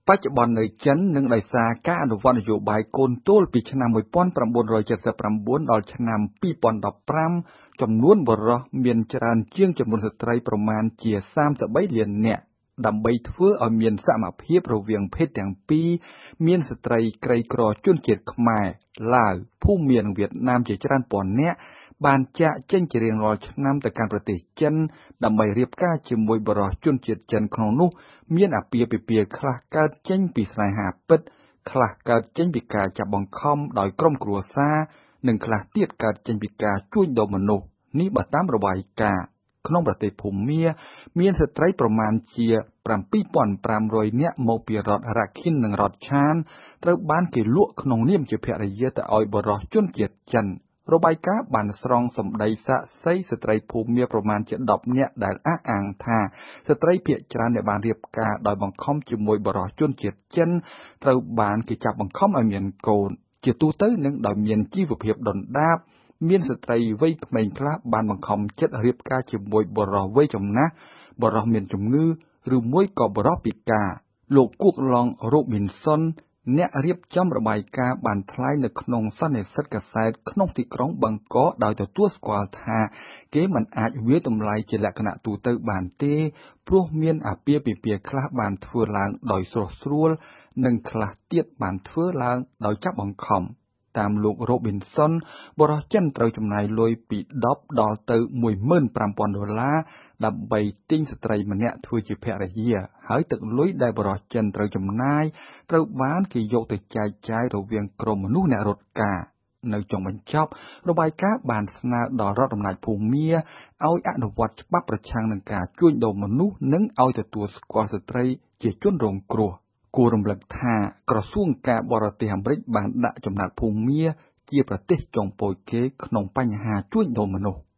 បច្ចុប្បន្ននៅចិននិងដោយសារការអនុវត្តនយោបាយកូនទោលពីឆ្នាំ1979ដល់ឆ្នាំ2015ចំនួនបុរសមានច្រើនជាងចំនួនស្ត្រីប្រមាណជា33លាននាក់ដើម្បីធ្វើឲ្យមានសមភាពរវាងភេទទាំងពីរមានស្ត្រីក្រីក្រជនជាតិខ្មែរឡាវភូមានិងវៀតណាមជាច្រើនពាន់នាក់បានចាកចេញជារៀងរាល់ឆ្នាំទៅកាន់ប្រទេសចិនដើម្បីរៀបការជាមួយបុរសជនជាតិចិនក្នុងនោះមានអាពាហ៍ពិពាហ៍ខ្លះកើតចេញពីស្នេហាពិតខ្លះកើតចេញពីការចាប់បង្ខំដោយក្រុមគ្រួសារនិងខ្លះទៀតកើតចេញពីការជួញដូរមនុស្សនេះបើតាមរបាយការណ៍ក្នុងប្រទេសភូមាមានស្ត្រីប្រមាណជា7,500នាក់មកពីរដ្ឋ Rakhine និងរដ្ឋ Chan ត្រូវបានគេលក់ក្នុងនាមជាភរិយាទៅឲ្យបុរសជនជាតិចិនរបាយការណ៍បានស្រង់សម្ដីសាក្សីស្ត្រីភូមាប្រមាណជា10នាក់ដែលអះអាងថាស្ត្រីភាគច្រើនដែលបានរៀបការដោយបង្ខំជាមួយបុរសជនជាតិចិនត្រូវបានគេចាប់បង្ខំឲ្យមានកូនជាទូទៅនឹងដោយមានជីវភាពដុនដាបមានស្ត្រីវ័យក្មេងខ្លះបានបង្ខំចិត្តរៀបការជាមួយបុរសវ័យចំណាស់បុរសមានជំងឺឬមួយក៏បុរសពិការលោកគួកឡុងរ៉ូប៊ីនសុនអ្នករៀបចំរបាយការណ៍បានថ្លែងនៅក្នុងសន្និសីទកាសែតក្នុងទីក្រុងបាងកកដោយទទួលស្គាល់ថាគេមិនអាចវាយតម្លៃជាលក្ខណៈទូទៅបានទេព្រោះមានអាពាហ៍ពិពាហ៍ខ្លះបានធ្វើឡើងដោយស្រុះស្រួលនិងខ្លះទៀតបានធ្វើឡើងដោយចាប់បង្ខំតាមលោករ៉ូប៊ីនសុនបុរសចិនត្រូវចំណាយលុយពី10ដល់ទៅ$15,000ដើម្បីទិញស្ត្រីម្នាក់ធ្វើជាភរិយាហើយទឹកលុយដែលបុរសចិនត្រូវចំណាយត្រូវបានគេយកទៅចែកចាយរវាងក្រុមមនុស្សអ្នករត់ការនៅចុងបញ្ចប់របាយការណ៍បានស្នើដល់រដ្ឋអំណាចភូមាឲ្យអនុវត្តច្បាប់ប្រឆាំងនឹងការជួញដូរមនុស្សនិងឲ្យទទួលស្គាល់ស្ត្រីជាជនរងគ្រោះគួររំលឹកថាក្រសួងការបរទេសអាមេរិកបានដាក់ចំណាត់ភូមាជាប្រទេសចុងពោចគេក្នុងបញ្ហាជួញដូរមនុស្ស